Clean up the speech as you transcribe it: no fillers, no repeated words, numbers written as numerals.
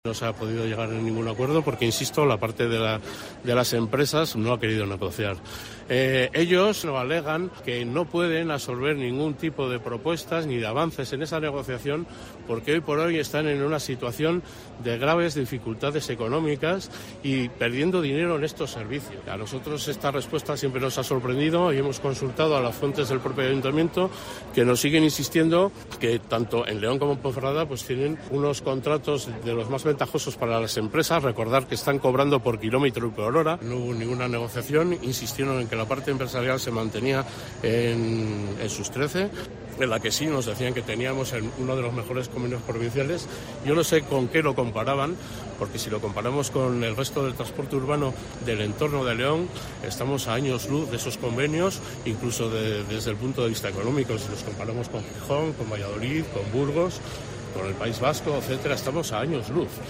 No se ha podido llegar a ningún acuerdo porque, insisto, la parte de las empresas no ha querido negociar. Ellos nos alegan que no pueden absorber ningún tipo de propuestas ni de avances en esa negociación porque hoy por hoy están en una situación de graves dificultades económicas y perdiendo dinero en estos servicios. A nosotros esta respuesta siempre nos ha sorprendido y hemos consultado a las fuentes del propio ayuntamiento que nos siguen insistiendo que tanto en León como en Ponferrada pues tienen unos contratos de los más ventajosos para las empresas. Recordar que están cobrando por kilómetro y por hora. No hubo ninguna negociación. Insistieron en que la parte empresarial se mantenía en sus 13, en la que sí nos decían que teníamos uno de los mejores convenios provinciales. Yo no sé con qué lo comparaban, porque si lo comparamos con el resto del transporte urbano del entorno de León, estamos a años luz de esos convenios, incluso desde el punto de vista económico. Si los comparamos con Gijón, con Valladolid, con Burgos, con el País Vasco, etcétera, estamos a años luz.